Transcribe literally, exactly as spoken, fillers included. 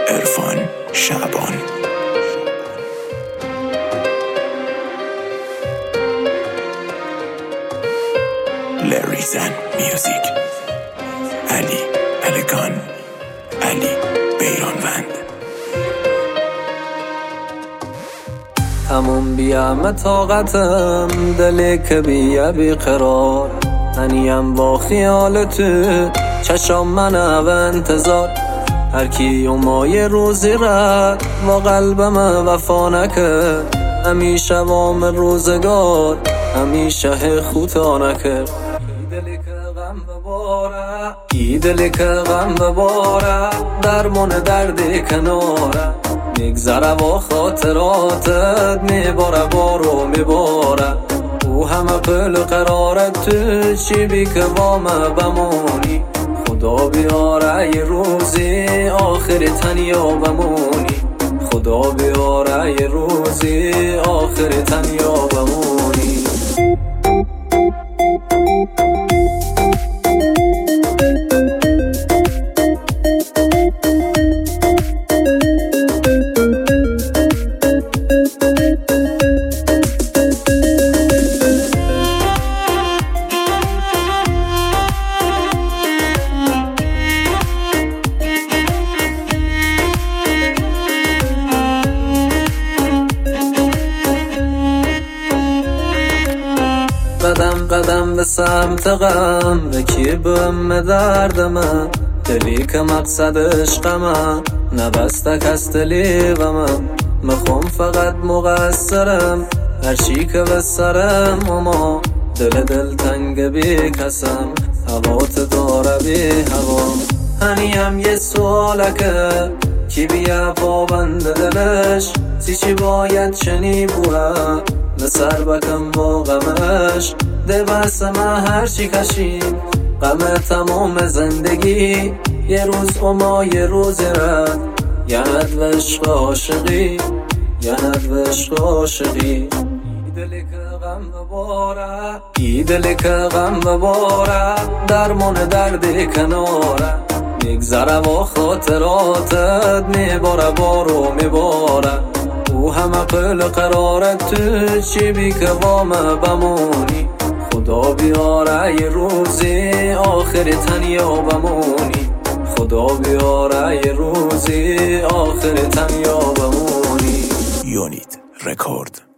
عرفان شعبان. لریزن میوزیک. علی الگان، علی بیرانوند. تموم بیام طاقتم دلی که بیه بی قرار، منیم با خیال تو چشام من و انتظار. هر کی ما یه روزی رد با قلبم وفا نکرد، همیشه وام روزگار همیشه خوتا نکرد. ای دلی که غم بباره، ای دلی که غم بباره، درمون دردی کناره، میگذره و خاطراتت میباره بارو میباره. او همه قل قرارت تو چی بی که وامه بمونی، خدا بیاره یه روزی آخر تنیا بمونی، خدا بیاره یه روزی آخر تنیا بمونی. قدم قدم به سمت غم، به کی بم درد من، دلی که مقصد عشقمه نبسته کس دلی و من. مخوام فقط مقصرم هرچی که به سرم، اما دل دل تنگ بی کسم، هوات داره بی هوام. هنیم یه سوالکه کی بیا پابند دلش، سی چی باید چنی بوه نسر بکم با غمش. ده بس ما هرچی کشیم غم تمام زندگی، یه روز اما یه روز رد یند و عشق عاشقی، یند و عشق عاشقی. ای دلی که غم بباره، ای دلی که غم بباره، درمون دردی کناره، میگذره و خاطراتت میباره بارو میباره. او همه قل قرارت تو چی بی که وامه بمونی، خدا بیاره یه روزی آخر تنیا بمونی، خدا بیاره یه روزی آخر تنیا بمونی. یونیت رکورد.